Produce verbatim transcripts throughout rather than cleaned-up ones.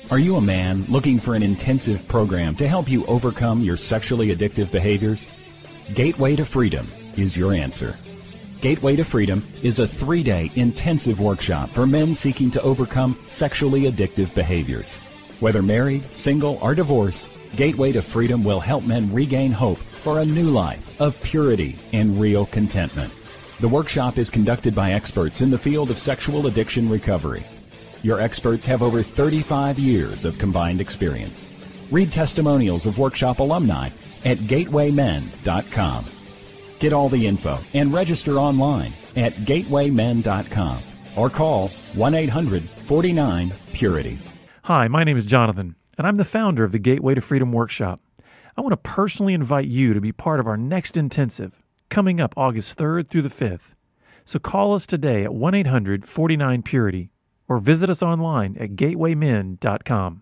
Are you a man looking for an intensive program to help you overcome your sexually addictive behaviors? Gateway to Freedom is your answer. Gateway to Freedom is a three-day intensive workshop for men seeking to overcome sexually addictive behaviors. Whether married, single, or divorced, Gateway to Freedom will help men regain hope for a new life of purity and real contentment. The workshop is conducted by experts in the field of sexual addiction recovery. Your experts have over thirty-five years of combined experience. Read testimonials of workshop alumni at gateway men dot com. Get all the info and register online at gateway men dot com or call one eight hundred, four nine, purity. Hi, my name is Jonathan, and I'm the founder of the Gateway to Freedom Workshop. I want to personally invite you to be part of our next intensive, coming up August third through the fifth. So call us today at one eight hundred, four nine, purity or visit us online at gateway men dot com.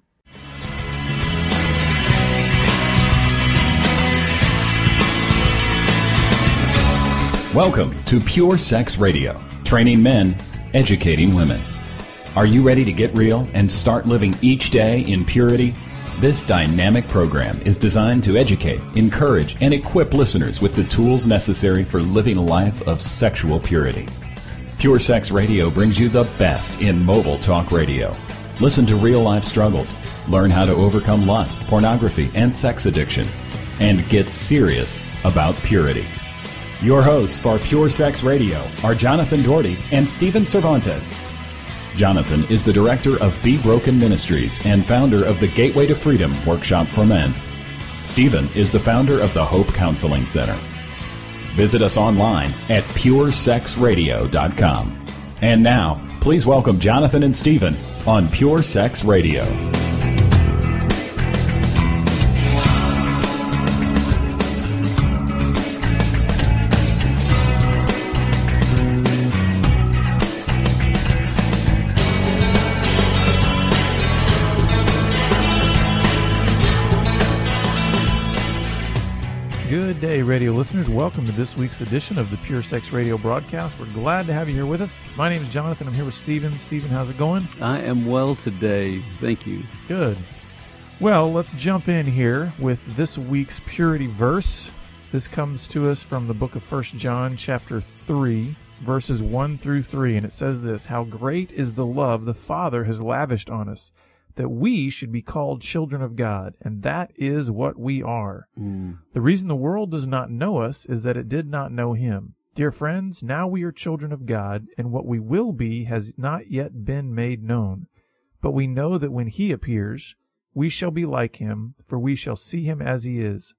Welcome to Pure Sex Radio, training men, educating women. Are you ready to get real and start living each day in purity? This dynamic program is designed to educate, encourage, and equip listeners with the tools necessary for living a life of sexual purity. Pure Sex Radio brings you the best in mobile talk radio. Listen to real-life struggles, learn how to overcome lust, pornography, and sex addiction, and get serious about purity. Your hosts for Pure Sex Radio are Jonathan Doherty and Stephen Cervantes. Jonathan is the director of Be Broken Ministries and founder of the Gateway to Freedom Workshop for Men. Stephen is the founder of the Hope Counseling Center. Visit us online at pure sex radio dot com. And now, please welcome Jonathan and Stephen on Pure Sex Radio. Good day, radio listeners. Welcome to this week's edition of the Pure Sex Radio broadcast. We're glad to have you here with us. My name is Jonathan. I'm here with Stephen. Stephen, how's it going? I am well today. Thank you. Good. Well, let's jump in here with this week's purity verse. This comes to us from the book of First John, chapter three, verses one through three, and it says this: How great is the love the Father has lavished on us, that we should be called children of God, and that is what we are. Mm. The reason the world does not know us is that it did not know him. Dear friends, now we are children of God, and what we will be has not yet been made known. But we know that when he appears, we shall be like him, for we shall see him as he is.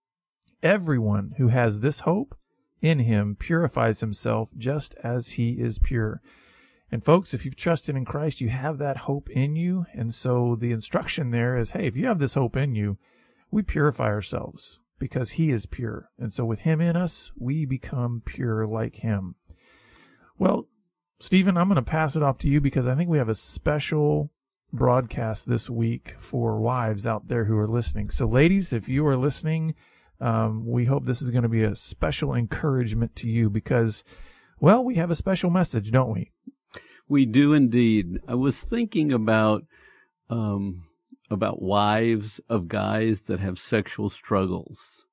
Everyone who has this hope in him purifies himself just as he is pure. And folks, if you've trusted in Christ, you have that hope in you. And so the instruction there is, hey, if you have this hope in you, we purify ourselves because he is pure. And so with him in us, we become pure like him. Well, Stephen, I'm going to pass it off to you because I think we have a special broadcast this week for wives out there who are listening. So ladies, if you are listening, um, we hope this is going to be a special encouragement to you because, well, we have a special message, don't we? We do indeed. I was thinking about um, about wives of guys that have sexual struggles,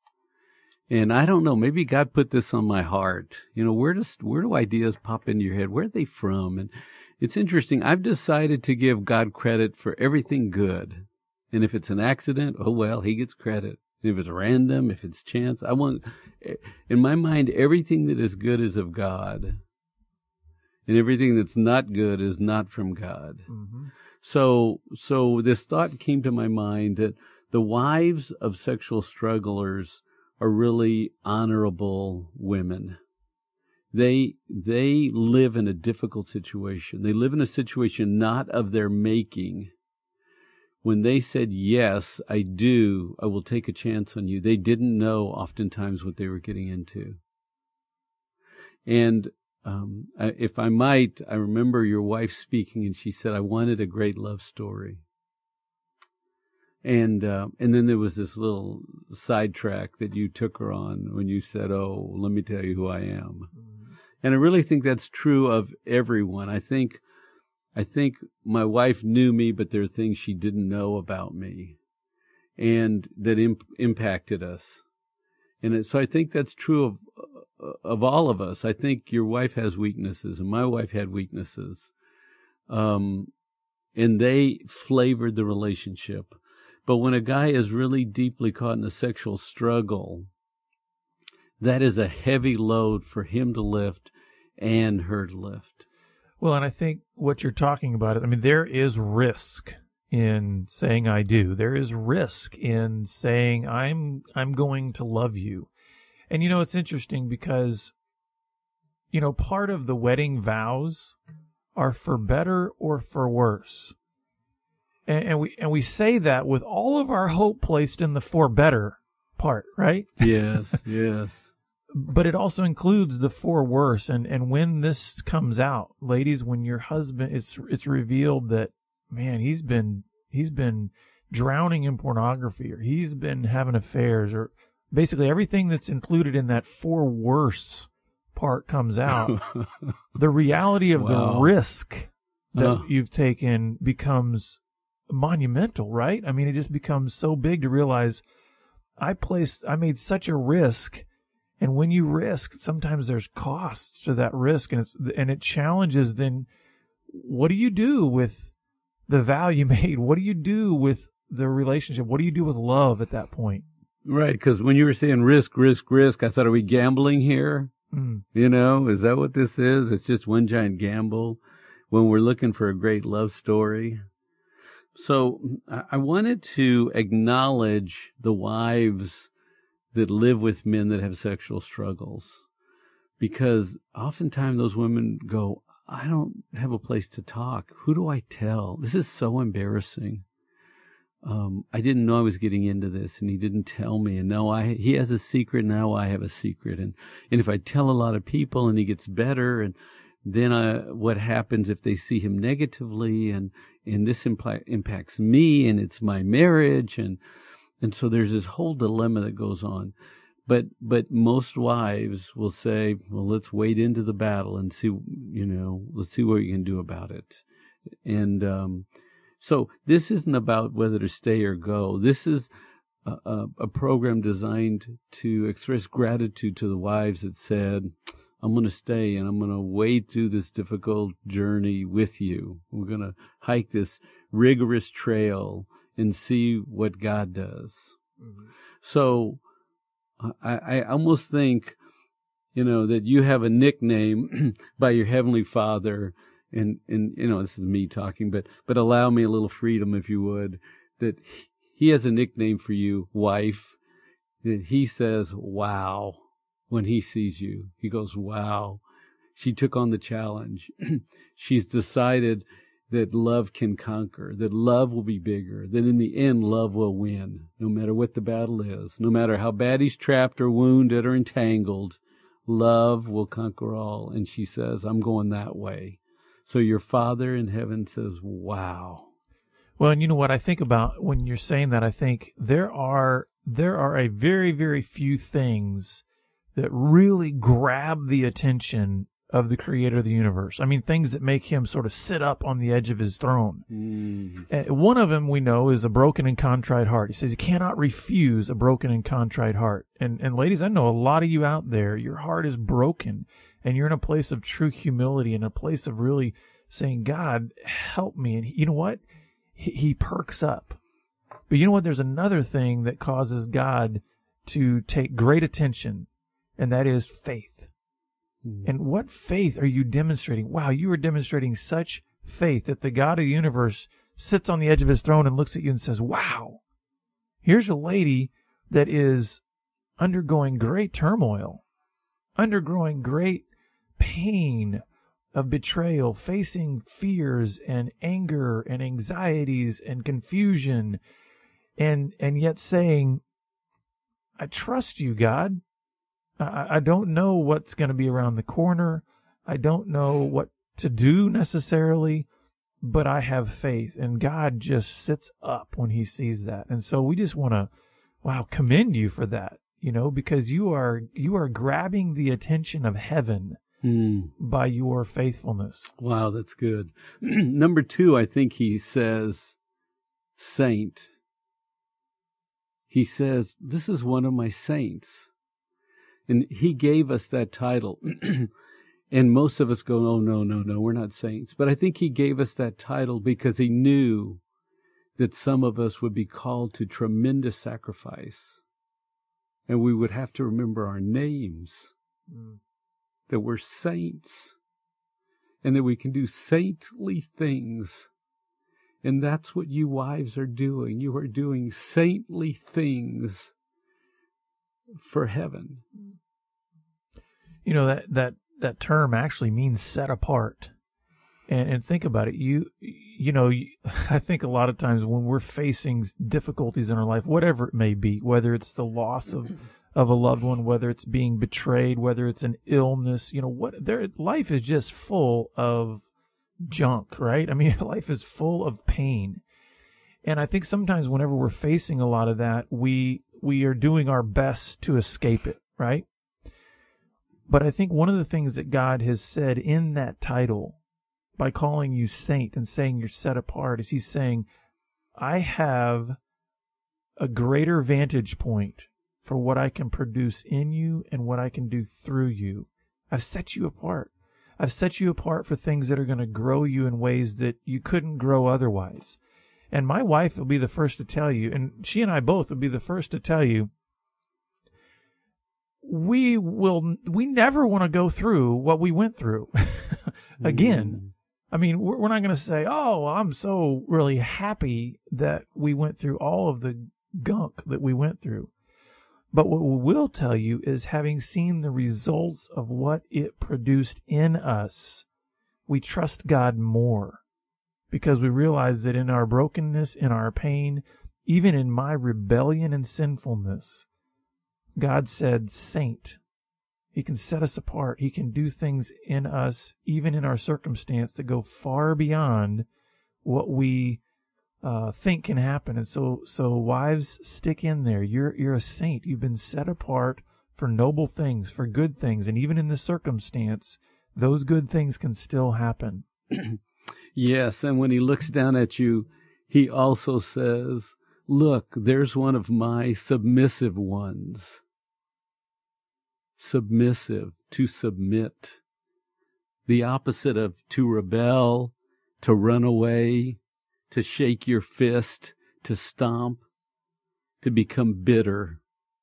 and I don't know. Maybe God put this on my heart. You know, where does where do ideas pop into your head? Where are they from? And it's interesting. I've decided to give God credit for everything good, and if it's an accident, oh well, He gets credit. If it's random, if it's chance, I want. In my mind, everything that is good is of God. And everything that's not good is not from God. Mm-hmm. So, so this thought came to my mind that the wives of sexual strugglers are really honorable women. They they live in a difficult situation. They live in a situation not of their making. When they said, yes, I do, I will take a chance on you, they didn't know oftentimes what they were getting into. And Um, if I might, I remember your wife speaking, and she said, I wanted a great love story. And uh, and then there was this little sidetrack that you took her on when you said, oh, let me tell you who I am. Mm-hmm. And I really think that's true of everyone. I think I think my wife knew me, but there are things she didn't know about me, and that imp- impacted us. And it, so I think that's true of of all of us. I think your wife has weaknesses, and my wife had weaknesses, um, and they flavored the relationship. But when a guy is really deeply caught in a sexual struggle, that is a heavy load for him to lift and her to lift. Well, and I think what you're talking about, I mean, there is risk in saying I do. There is risk in saying I'm I'm going to love you. And, you know, it's interesting because, you know, part of the wedding vows are for better or for worse. And, and we and we say that with all of our hope placed in the for better part, right? Yes, yes. But it also includes the for worse. And, and when this comes out, ladies, when your husband, it's it's revealed that, man, he's been he's been drowning in pornography, or he's been having affairs, or basically everything that's included in that for worse part comes out. The reality of Wow. the risk that Uh. you've taken becomes monumental, right? I mean, it just becomes so big to realize I placed, I made such a risk. And when you risk, sometimes there's costs to that risk, and it's, and it challenges then what do you do with the vow you made? What do you do with the relationship? What do you do with love at that point? Right, because when you were saying risk, risk, risk, I thought, are we gambling here? Mm. You know, is that what this is? It's just one giant gamble when we're looking for a great love story. So I wanted to acknowledge the wives that live with men that have sexual struggles, because oftentimes those women go, I don't have a place to talk. Who do I tell? This is so embarrassing. Um, I didn't know I was getting into this, and he didn't tell me. And now I, he has a secret. Now I have a secret. And, and if I tell a lot of people and he gets better, and then I, what happens if they see him negatively, and, and this impl- impacts me, and it's my marriage. And, and so there's this whole dilemma that goes on. But, but most wives will say, well, let's wade into the battle and see, you know, let's see what you can do about it. And, um, So this isn't about whether to stay or go. This is a, a, a program designed to express gratitude to the wives that said, I'm going to stay and I'm going to wade through this difficult journey with you. We're going to hike this rigorous trail and see what God does. Mm-hmm. So I, I almost think, you know, that you have a nickname by your Heavenly Father. And, and, you know, this is me talking, but, but allow me a little freedom, if you would, that he has a nickname for you, wife, that he says, wow, when he sees you. He goes, wow, she took on the challenge. She's decided that love can conquer, that love will be bigger, that in the end, love will win, no matter what the battle is, no matter how bad he's trapped or wounded or entangled, love will conquer all. And she says, I'm going that way. So your Father in heaven says, wow. Well, and you know what I think about when you're saying that, I think there are there are a very, very few things that really grab the attention of the creator of the universe. I mean, things that make him sort of sit up on the edge of his throne. Mm. And one of them we know is a broken and contrite heart. He says you cannot refuse a broken and contrite heart. And, and ladies, I know a lot of you out there, your heart is broken. And you're in a place of true humility, and a place of really saying, God, help me. And you know what? He, he perks up. But you know what? There's another thing that causes God to take great attention, and that is faith. Mm-hmm. And what faith are you demonstrating? Wow, you are demonstrating such faith that the God of the universe sits on the edge of his throne and looks at you and says, wow, here's a lady that is undergoing great turmoil, undergoing great pain of betrayal, facing fears and anger and anxieties and confusion, and and yet saying, I trust you, God. I, I don't know what's going to be around the corner. I don't know what to do necessarily, but I have faith. And God just sits up when he sees that. And so we just want to, wow, commend you for that, you know, because you are you are grabbing the attention of heaven Mm. by your faithfulness. Wow, that's good. Number two, I think he says, saint. He says, this is one of my saints. And he gave us that title. And most of us go, oh, no, no, no, we're not saints. But I think he gave us that title because he knew that some of us would be called to tremendous sacrifice. And we would have to remember our names, mm. that we're saints, and that we can do saintly things. And that's what you wives are doing. You are doing saintly things for heaven. You know, that, that, that term actually means set apart. And, and think about it. You, you know, you, I think a lot of times when we're facing difficulties in our life, whatever it may be, whether it's the loss of, of a loved one, whether it's being betrayed, whether it's an illness, you know, what their life is just full of junk, right? I mean, life is full of pain. And I think sometimes whenever we're facing a lot of that, we, we are doing our best to escape it, right? But I think one of the things that God has said in that title, by calling you saint and saying you're set apart, is he's saying, I have a greater vantage point for what I can produce in you and what I can do through you. I've set you apart. I've set you apart for things that are going to grow you in ways that you couldn't grow otherwise. And my wife will be the first to tell you, and she and I both will be the first to tell you, we will, we never want to go through what we went through again. Mm. I mean, we're not going to say, oh, I'm so really happy that we went through all of the gunk that we went through. But what we will tell you is, having seen the results of what it produced in us, we trust God more, because we realize that in our brokenness, in our pain, even in my rebellion and sinfulness, God said, saint. He can set us apart. He can do things in us, even in our circumstance, that go far beyond what we uh, think can happen. And so, so wives, stick in there. You're you're a saint. You've been set apart for noble things, for good things, and even in this circumstance, those good things can still happen. Yes, and when he looks down at you, he also says, "Look, there's one of my submissive ones." Submissive, to submit. The opposite of to rebel, to run away, to shake your fist, to stomp, to become bitter.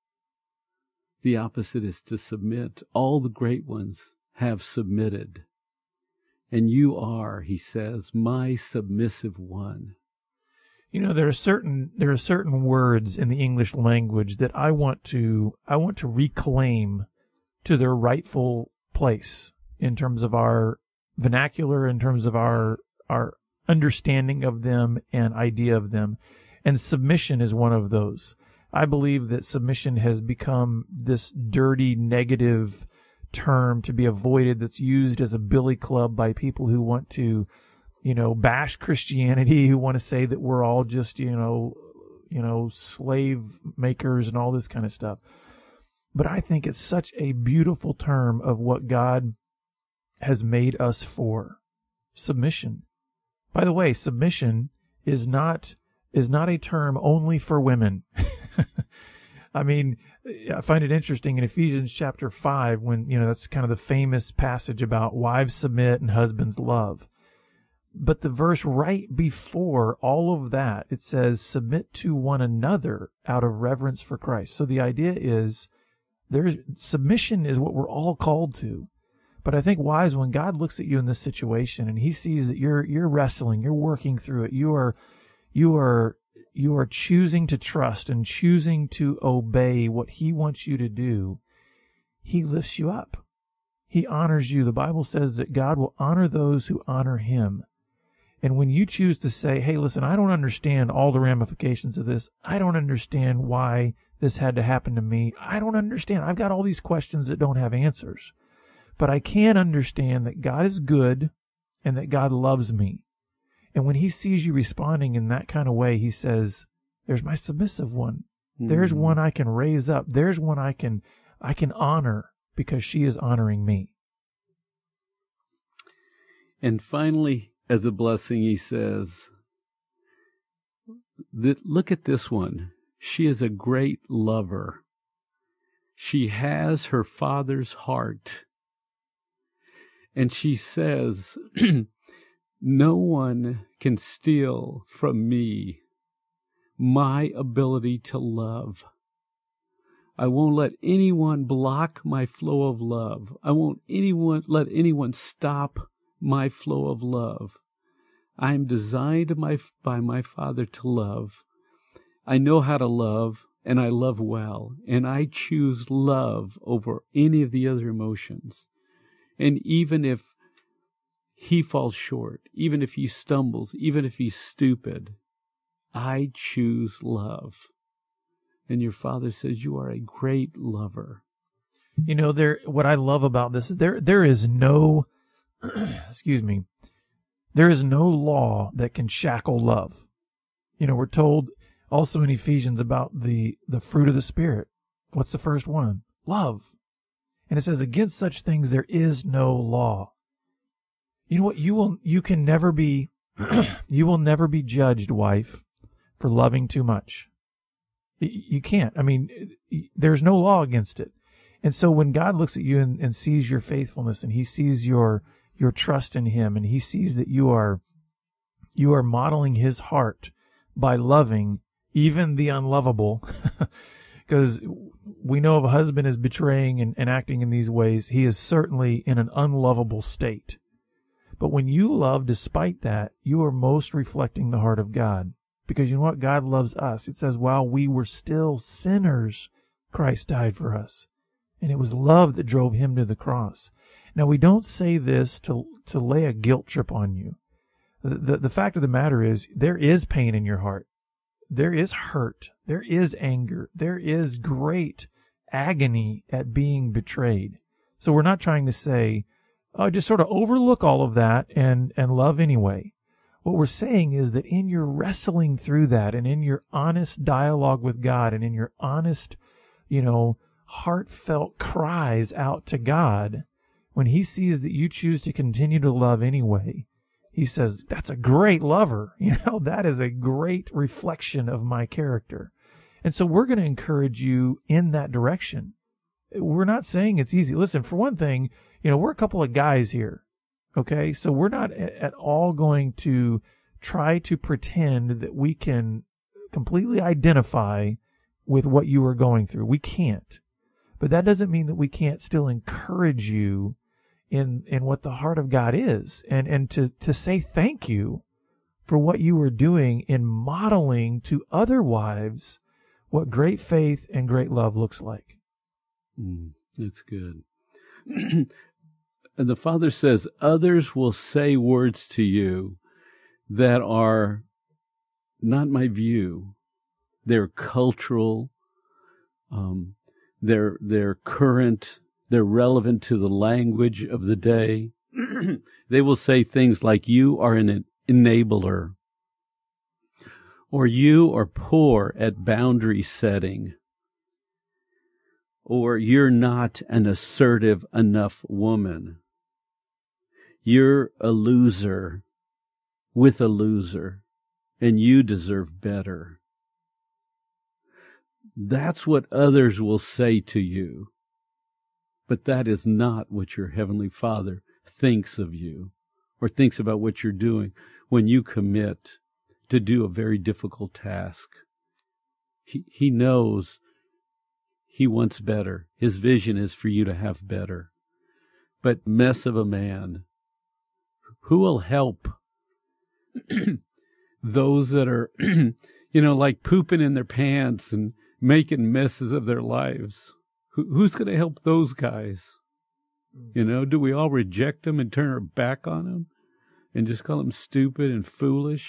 The opposite is to submit. All the great ones have submitted. And you are, he says, my submissive one. You know, there are certain there are certain words in the English language that I want to I want to reclaim to their rightful place in terms of our vernacular, in terms of our our understanding of them and idea of them. And submission is one of those. I believe that submission has become this dirty, negative term to be avoided, that's used as a billy club by people who want to, you know, bash Christianity, who want to say that we're all just, you know, you know, slave makers and all this kind of stuff. But I think it's such a beautiful term of what God has made us for. Submission. By the way, submission is not is not a term only for women. I mean, I find it interesting in Ephesians chapter five, when, you know, that's kind of the famous passage about wives submit and husbands love. But the verse right before all of that, it says, submit to one another out of reverence for Christ. So the idea is, there's submission is what we're all called to. But I think, wives, when God looks at you in this situation and he sees that you're you're wrestling, you're working through it, you are you are you are choosing to trust and choosing to obey what he wants you to do, he lifts you up. He honors you. The Bible says that God will honor those who honor him. And when you choose to say, hey, listen, I don't understand all the ramifications of this. I don't understand why this had to happen to me. I don't understand. I've got all these questions that don't have answers. But I can understand that God is good and that God loves me. And when he sees you responding in that kind of way, he says, there's my submissive one. Mm-hmm. There's one I can raise up. There's one I can I can honor because she is honoring me. And finally, as a blessing, he says, that, look at this one. She is a great lover. She has her Father's heart. And she says, no one can steal from me my ability to love. I won't let anyone block my flow of love. I won't anyone let anyone stop my flow of love. I am designed by, by my Father to love. I know how to love, and I love well, and I choose love over any of the other emotions. And even if he falls short, even if he stumbles, even if he's stupid, I choose love. And your Father says you are a great lover. You know, there. What I love about this is there. There is no, excuse me, there is no law that can shackle love. You know, we're told also in Ephesians about the the fruit of the Spirit. What's the first one? Love. And it says, against such things there is no law. You know what? You will. You can never be. You will never be judged, wife, for loving too much. You can't. I mean, there's no law against it. And so when God looks at you and, and sees your faithfulness, and he sees your your trust in him, and he sees that you are you are modeling his heart by loving even the unlovable, because we know if a husband is betraying and, and acting in these ways, he is certainly in an unlovable state. But when you love despite that, you are most reflecting the heart of God. Because you know what? God loves us. It says, while we were still sinners, Christ died for us. And it was love that drove him to the cross. Now, we don't say this to to lay a guilt trip on you. The, the, the fact of the matter is, there is pain in your heart. There is hurt. There is anger. There is great agony at being betrayed. So we're not trying to say, oh, just sort of overlook all of that and, and love anyway. What we're saying is that in your wrestling through that, and in your honest dialogue with God, and in your honest, you know, heartfelt cries out to God, when he sees that you choose to continue to love anyway, he says, that's a great lover. You know, that is a great reflection of my character. And so we're going to encourage you in that direction. We're not saying it's easy. Listen, for one thing, you know, we're a couple of guys here. Okay, so we're not at all going to try to pretend that we can completely identify with what you are going through. We can't. But that doesn't mean that we can't still encourage you in in what the heart of God is, and, and to, to say thank you for what you were doing in modeling to other wives what great faith and great love looks like. Mm, that's good. And the Father says, others will say words to you that are not my view. They're cultural, um, they're, they're current, they're relevant to the language of the day. They will say things like, you are an enabler, or you are poor at boundary setting, or you're not an assertive enough woman. You're a loser with a loser, and you deserve better. That's what others will say to you. But that is not what your Heavenly Father thinks of you, or thinks about what you're doing when you commit to do a very difficult task. He, he knows he wants better. His vision is for you to have better. But mess of a man, who will help those that are, you know, like pooping in their pants and making messes of their lives? Who, who's going to help those guys? You know, do we all reject them and turn our back on them and just call them stupid and foolish?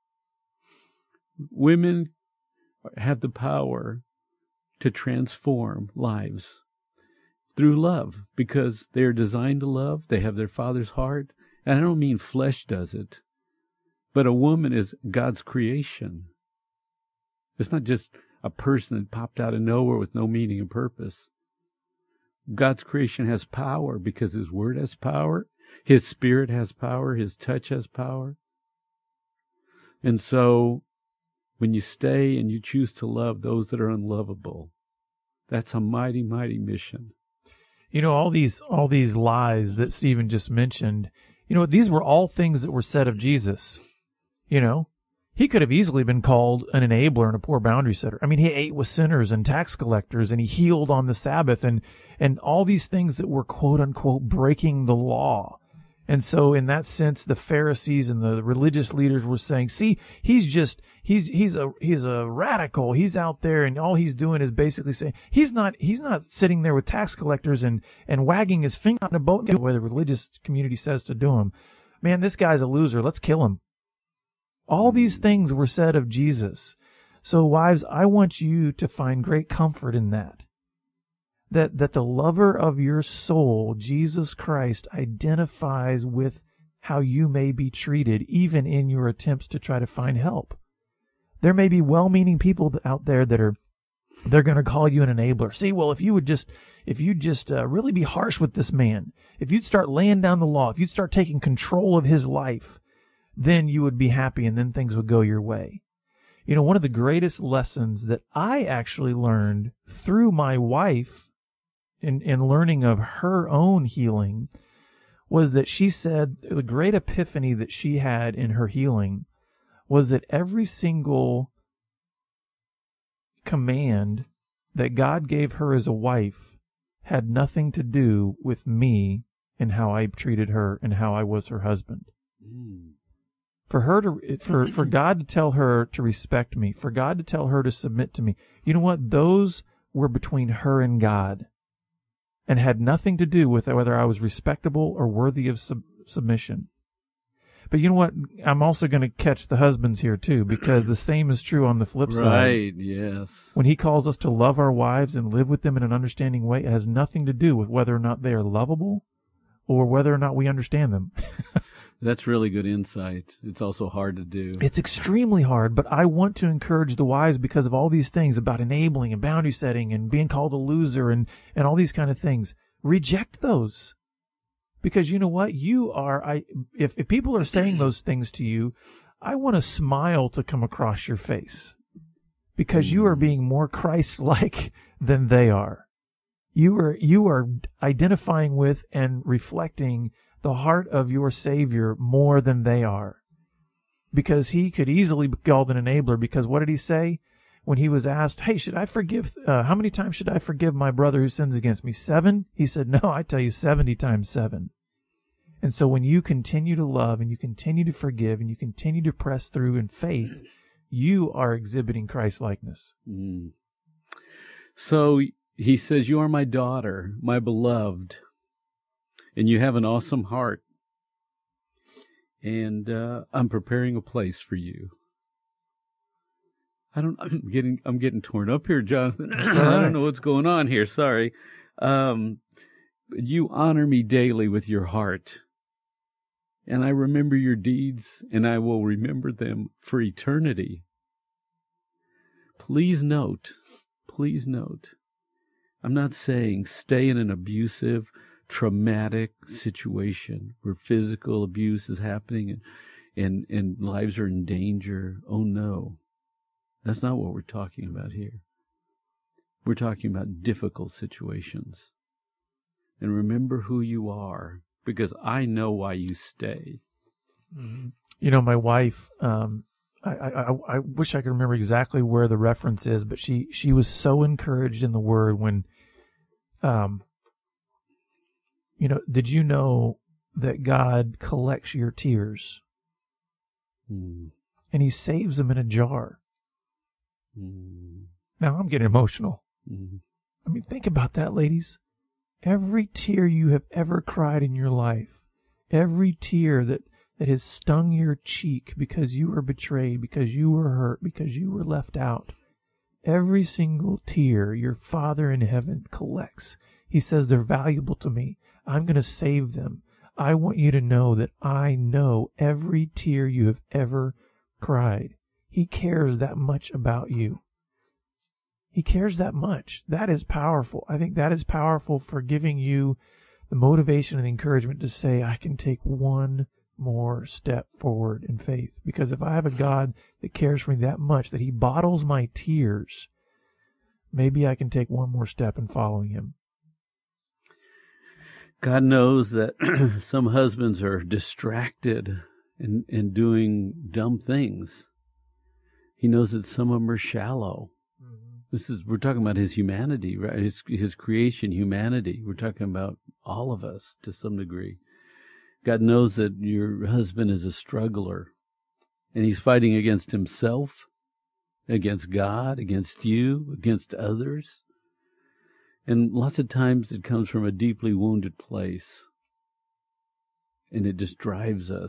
Women have the power to transform lives through love, because they are designed to love. They have their Father's heart. And I don't mean flesh does it, but a woman is God's creation. It's not just a person that popped out of nowhere with no meaning and purpose. God's creation has power because His Word has power, His Spirit has power. His touch has power. And so when you stay and you choose to love those that are unlovable, that's a mighty, mighty mission. You know, all these all these lies that Stephen just mentioned, you know, these were all things that were said of Jesus. You know, he could have easily been called an enabler and a poor boundary setter. I mean, he ate with sinners and tax collectors, and he healed on the Sabbath, and, and all these things that were, quote unquote, breaking the law. And so in that sense, the Pharisees and the religious leaders were saying, see, he's just, he's, he's a, he's a radical. He's out there and all he's doing is basically saying, he's not, he's not sitting there with tax collectors and, and wagging his finger on a boat the way the religious community says to do him. Man, this guy's a loser. Let's kill him. All these things were said of Jesus. So wives, I want you to find great comfort in that. That, that the lover of your soul, Jesus Christ, identifies with how you may be treated, even in your attempts to try to find help. There may be well-meaning people out there that are, they're going to call you an enabler. See, well, if you would just, if you just uh, really be harsh with this man, if you'd start laying down the law, if you'd start taking control of his life, then you would be happy and then things would go your way. You know, one of the greatest lessons that I actually learned through my wife In, in learning of her own healing was that she said the great epiphany that she had in her healing was that every single command that God gave her as a wife had nothing to do with me and how I treated her and how I was her husband. Mm. For her to, for, for God to tell her to respect me, for God to tell her to submit to me, you know what? Those were between her and God, and had nothing to do with whether I was respectable or worthy of sub- submission. But you know what? I'm also going to catch the husbands here too, because the same is true on the flip right, side. Right, yes. When he calls us to love our wives and live with them in an understanding way, it has nothing to do with whether or not they are lovable or whether or not we understand them. That's really good insight. It's also hard to do. It's extremely hard, but I want to encourage the wives because of all these things about enabling and boundary setting and being called a loser and, and all these kind of things. Reject those. Because you know what? You are, I if, if people are saying those things to you, I want a smile to come across your face. Because you are being more Christ-like than they are. You are, you are identifying with and reflecting the heart of your Savior more than they are. Because he could easily be called an enabler, because what did he say when he was asked, hey, should I forgive, uh, how many times should I forgive my brother who sins against me? Seven? He said, no, I tell you seventy times seven. And so when you continue to love and you continue to forgive and you continue to press through in faith, you are exhibiting Christ-likeness. Mm. So he says, you are my daughter, my beloved. And you have an awesome heart. And uh, I'm preparing a place for you. I don't. I'm getting. I'm getting torn up here, Jonathan. I don't know what's going on here. Sorry. Um, you honor me daily with your heart, and I remember your deeds, and I will remember them for eternity. Please note. Please note. I'm not saying stay in an abusive, traumatic situation where physical abuse is happening and, and, and lives are in danger. Oh no. That's not what we're talking about here. We're talking about difficult situations. And remember who you are, because I know why you stay. You know, my wife, um, I, I, I wish I could remember exactly where the reference is, but she, she was so encouraged in the Word when, um, you know, did you know that God collects your tears? Mm. And he saves them in a jar. Mm. Now I'm getting emotional. Mm. I mean, think about that, ladies. Every tear you have ever cried in your life, every tear that, that has stung your cheek because you were betrayed, because you were hurt, because you were left out, every single tear your Father in heaven collects. He says they're valuable to me. I'm going to save them. I want you to know that I know every tear you have ever cried. He cares that much about you. He cares that much. That is powerful. I think that is powerful for giving you the motivation and the encouragement to say, I can take one more step forward in faith. Because if I have a God that cares for me that much, that he bottles my tears, maybe I can take one more step in following him. God knows that some husbands are distracted and, and doing dumb things. He knows that some of them are shallow. Mm-hmm. This is we're talking about his humanity, right? His his creation, humanity. We're talking about all of us to some degree. God knows that your husband is a struggler, and he's fighting against himself, against God, against you, against others. And lots of times it comes from a deeply wounded place, and it just drives us.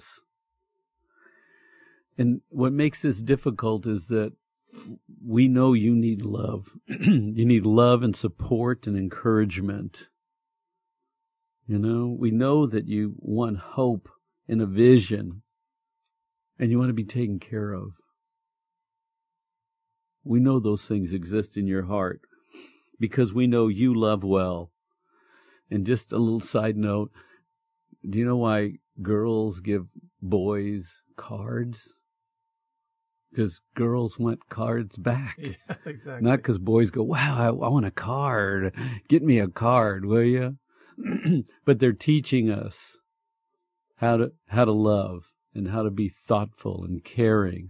And what makes this difficult is that we know you need love. You need love and support and encouragement. You know, we know that you want hope and a vision, and you want to be taken care of. We know those things exist in your heart because we know you love well. And just a little side note, do you know why girls give boys cards? Because girls want cards back. Yeah, exactly. Not because boys go, wow, I, I want a card. Get me a card, will you? But they're teaching us how to how to love and how to be thoughtful and caring.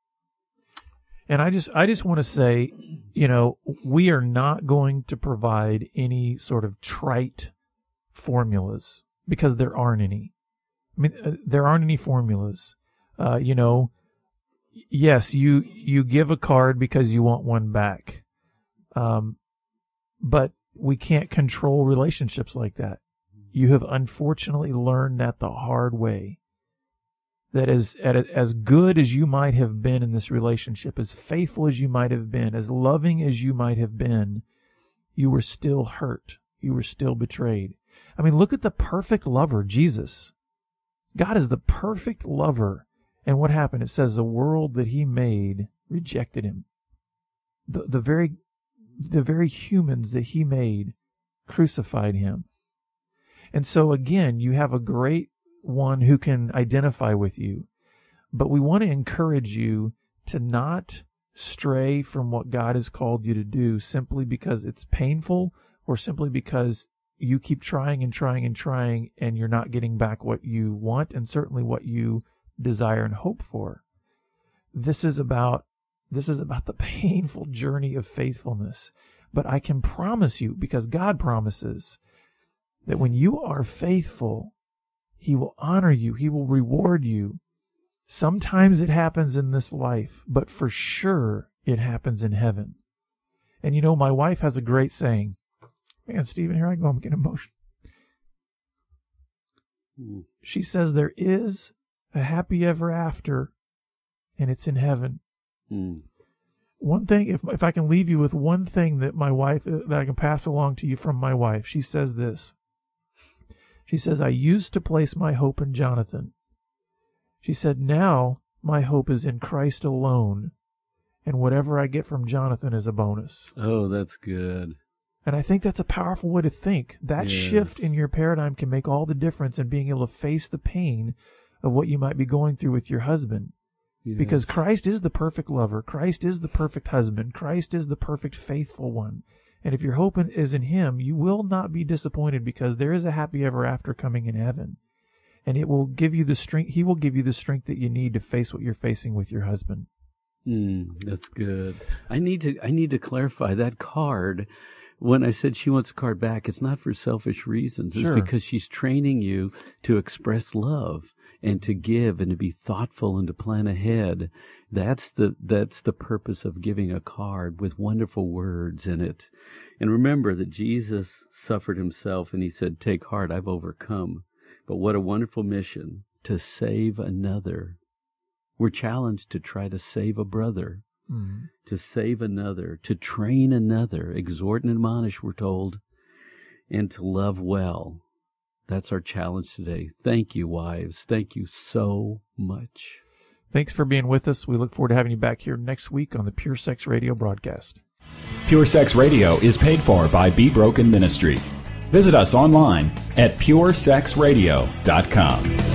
And I just I just want to say, you know, we are not going to provide any sort of trite formulas because there aren't any. I mean, uh, there aren't any formulas. Uh, you know, yes, you you give a card because you want one back, um, but we can't control relationships like that. You have unfortunately learned that the hard way. That as as good as you might have been in this relationship, as faithful as you might have been, as loving as you might have been, you were still hurt. You were still betrayed. I mean, look at the perfect lover, Jesus. God is the perfect lover. And what happened? It says the world that he made rejected him. The, the very the very humans that he made crucified him. And so again, you have a great one who can identify with you. But we want to encourage you to not stray from what God has called you to do simply because it's painful or simply because you keep trying and trying and trying and you're not getting back what you want and certainly what you desire and hope for. This is about this is about the painful journey of faithfulness. But I can promise you, because God promises, that when you are faithful, he will honor you. He will reward you. Sometimes it happens in this life, but for sure it happens in heaven. And you know, my wife has a great saying. Man, Stephen, here I go. I'm getting emotional. Mm. She says there is a happy ever after, and it's in heaven. Mm. One thing, if if I can leave you with one thing that my wife, that I can pass along to you from my wife, she says this. She says, I used to place my hope in Jonathan. She said, now my hope is in Christ alone, and whatever I get from Jonathan is a bonus. Oh, that's good. And I think that's a powerful way to think. That yes. shift in your paradigm can make all the difference in being able to face the pain of what you might be going through with your husband. Yes. Because Christ is the perfect lover. Christ is the perfect husband. Christ is the perfect faithful one. And if your hope is in him, you will not be disappointed because there is a happy ever after coming in heaven. And it will give you the strength, he will give you the strength that you need to face what you're facing with your husband. Mm, that's good. I need to I need to clarify that card. When I said she wants a card back, it's not for selfish reasons. It's sure. because she's training you to express love and to give and to be thoughtful and to plan ahead. That's the that's the purpose of giving a card with wonderful words in it. And remember that Jesus suffered himself and he said, take heart, I've overcome. But what a wonderful mission to save another. We're challenged to try to save a brother, mm-hmm. to save another, to train another, exhort and admonish, we're told, and to love well. That's our challenge today. Thank you, wives. Thank you so much. Thanks for being with us. We look forward to having you back here next week on the Pure Sex Radio broadcast. Pure Sex Radio is paid for by Be Broken Ministries. Visit us online at pure sex radio dot com.